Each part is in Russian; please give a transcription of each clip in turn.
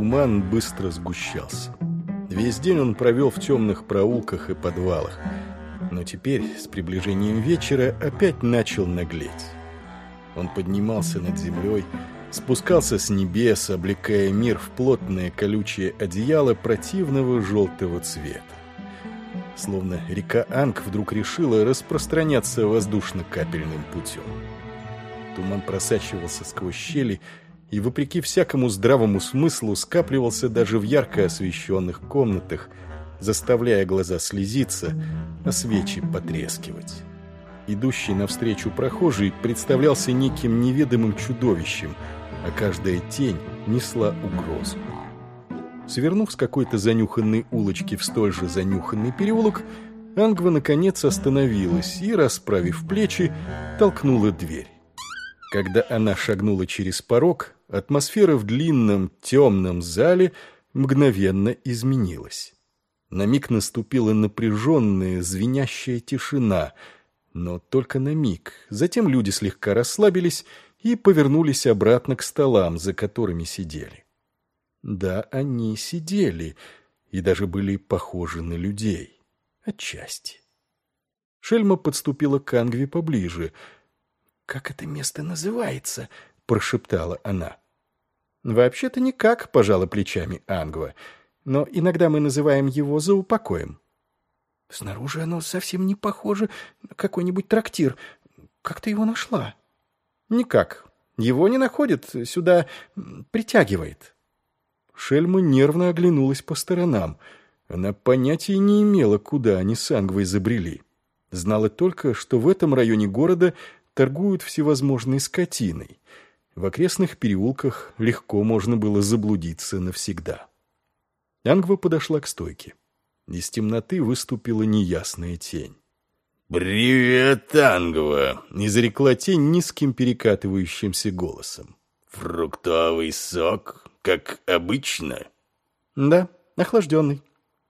туман быстро сгущался. Весь день он провел в темных проулках и подвалах. Но теперь, с приближением вечера, опять начал наглеть. Он поднимался над землей, спускался с небес, облекая мир в плотное колючее одеяло противного желтого цвета. Словно река Анг вдруг решила распространяться воздушно-капельным путем. Туман просачивался сквозь щели и, вопреки всякому здравому смыслу, скапливался даже в ярко освещенных комнатах, заставляя глаза слезиться, а свечи потрескивать. Идущий навстречу прохожий представлялся неким неведомым чудовищем, а каждая тень несла угрозу. Свернув с какой-то занюханной улочки в столь же занюханный переулок, Ангва наконец остановилась и, расправив плечи, толкнула дверь. Когда она шагнула через порог, атмосфера в длинном темном зале мгновенно изменилась. На миг наступила напряженная, звенящая тишина, но только на миг. Затем люди слегка расслабились и повернулись обратно к столам, за которыми сидели. Да, они сидели и даже были похожи на людей. Отчасти. Шельма подступила к Ангве поближе. «Как это место называется?» — прошептала она. «Вообще-то никак», — пожала плечами Ангва. «Но иногда мы называем его заупокоем». «Снаружи оно совсем не похоже на какой-нибудь трактир. Как ты его нашла?» «Никак. Его не находит, сюда притягивает». Шельма нервно оглянулась по сторонам. Она понятия не имела, куда они с Ангвой забрели. Знала только, что в этом районе города торгуют всевозможной скотиной. В окрестных переулках легко можно было заблудиться навсегда. Ангва подошла к стойке. Из темноты выступила неясная тень. «Привет, Ангва!» — изрекла тень низким перекатывающимся голосом. «Фруктовый сок, как обычно?» «Да, охлажденный».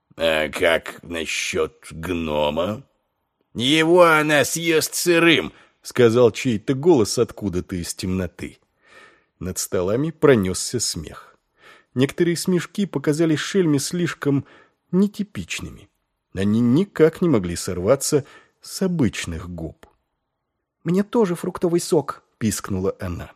«А как насчет гнома?» «Его она съест сырым!» — сказал чей-то голос откуда-то из темноты. Над столами пронесся смех. Некоторые смешки показались Шельме слишком нетипичными. Они никак не могли сорваться с обычных губ. «Мне тоже фруктовый сок!» — пискнула она.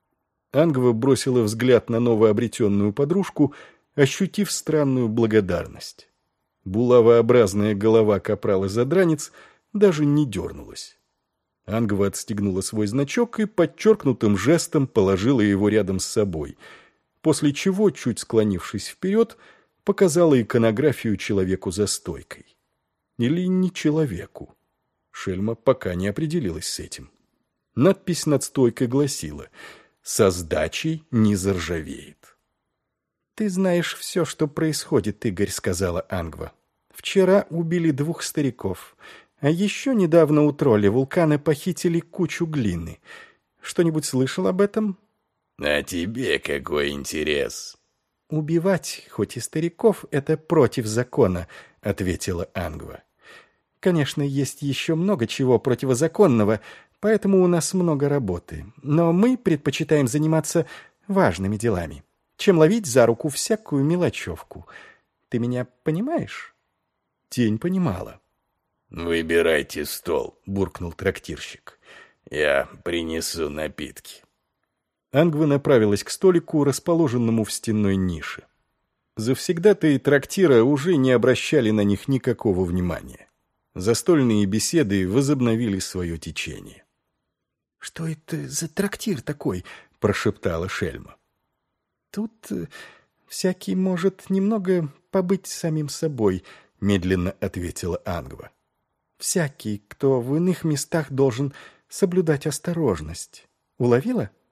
Ангва бросила взгляд на новообретенную подружку, ощутив странную благодарность. Булавообразная голова капрала-задранец даже не дернулась. Ангва отстегнула свой значок и подчеркнутым жестом положила его рядом с собой, после чего, чуть склонившись вперед, показала иконографию человеку за стойкой. Или не человеку. Шельма пока не определилась с этим. Надпись над стойкой гласила: «Со сдачей не заржавеет». «Ты знаешь все, что происходит, Игорь», — сказала Ангва. «Вчера убили 2 стариков, а еще недавно у тролля вулкана похитили кучу глины. Что-нибудь слышал об этом?» «А тебе какой интерес?» «Убивать, хоть и стариков, это против закона», — ответила Ангва. «Конечно, есть еще много чего противозаконного, поэтому у нас много работы. Но мы предпочитаем заниматься важными делами, чем ловить за руку всякую мелочевку. Ты меня понимаешь?» Тень понимала. «Выбирайте стол», — буркнул трактирщик. «Я принесу напитки». Ангва направилась к столику, расположенному в стенной нише. Завсегдатаи трактира уже не обращали на них никакого внимания. Застольные беседы возобновили свое течение. «Что это за трактир такой?» — прошептала Шельма. «Тут всякий может немного побыть самим собой», — медленно ответила Ангва. «Всякий, кто в иных местах должен соблюдать осторожность. Уловила?»